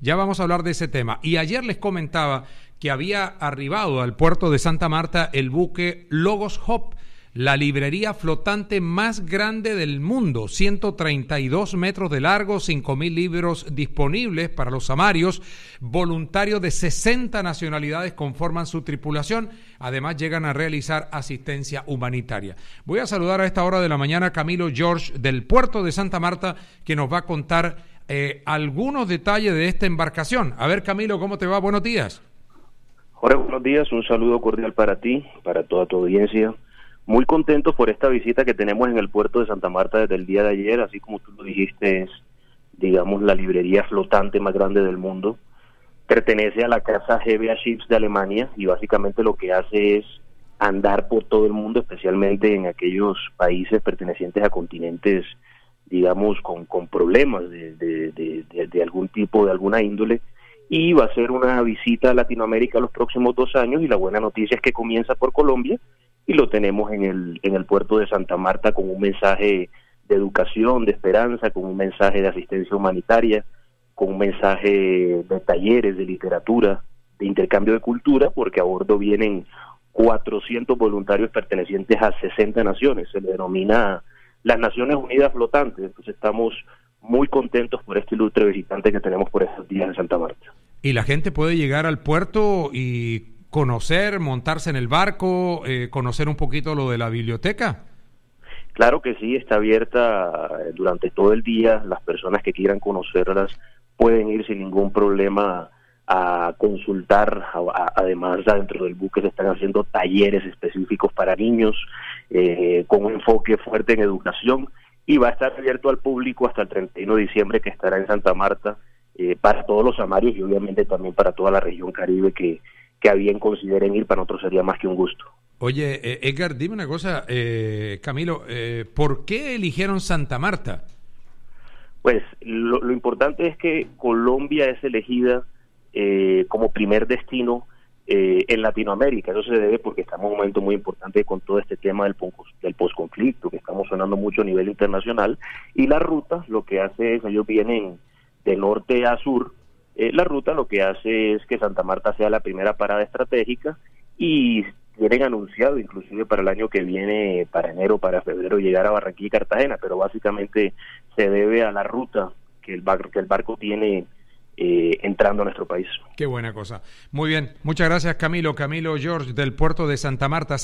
Ya vamos a hablar de ese tema. Y ayer les comentaba que había arribado al puerto de Santa Marta el buque Logos Hub, la librería flotante más grande del mundo, 132 metros de largo, 5.000 libros disponibles para los samarios, voluntarios de 60 nacionalidades conforman su tripulación, además llegan a realizar asistencia humanitaria. Voy a saludar a esta hora de la mañana a Camilo George del puerto de Santa Marta, que nos va a contar algunos detalles de esta embarcación. A ver, Camilo, ¿cómo te va? Buenos días. Jorge, buenos días, un saludo cordial para ti, para toda tu audiencia. Muy contentos por esta visita que tenemos en el puerto de Santa Marta desde el día de ayer, así como tú lo dijiste, es, digamos, la librería flotante más grande del mundo. Pertenece a la casa GBA Ships de Alemania y básicamente lo que hace es andar por todo el mundo, especialmente en aquellos países pertenecientes a continentes, digamos, con problemas de algún tipo, de alguna índole, y va a ser una visita a Latinoamérica los próximos 2 años, y la buena noticia es que comienza por Colombia, y lo tenemos en el puerto de Santa Marta con un mensaje de educación, de esperanza, con un mensaje de asistencia humanitaria, con un mensaje de talleres, de literatura, de intercambio de cultura, porque a bordo vienen 400 voluntarios pertenecientes a 60 naciones, se le denomina las Naciones Unidas Flotantes. Entonces estamos muy contentos por este ilustre visitante que tenemos por estos días en Santa Marta. ¿Y la gente puede llegar al puerto y conocer, montarse en el barco, conocer un poquito lo de la biblioteca? Claro que sí, está abierta durante todo el día. Las personas que quieran conocerlas pueden ir sin ningún problema a consultar. Además, dentro del buque se están haciendo talleres específicos para niños con un enfoque fuerte en educación, y va a estar abierto al público hasta el 31 de diciembre, que estará en Santa Marta, para todos los samarios y obviamente también para toda la región Caribe que a bien consideren ir. Para nosotros sería más que un gusto. Oye, Edgar, dime una cosa, Camilo, ¿por qué eligieron Santa Marta? Pues lo importante es que Colombia es elegida como primer destino en Latinoamérica. Eso se debe porque estamos en un momento muy importante con todo este tema del posconflicto, que estamos sonando mucho a nivel internacional, y la ruta lo que hace es, ellos vienen de norte a sur. La ruta lo que hace es que Santa Marta sea la primera parada estratégica, y tienen anunciado inclusive para el año que viene, para enero, para febrero, llegar a Barranquilla y Cartagena, pero básicamente se debe a la ruta que el barco tiene entrando a nuestro país. Qué buena cosa. Muy bien, muchas gracias, Camilo. Camilo George del puerto de Santa Marta.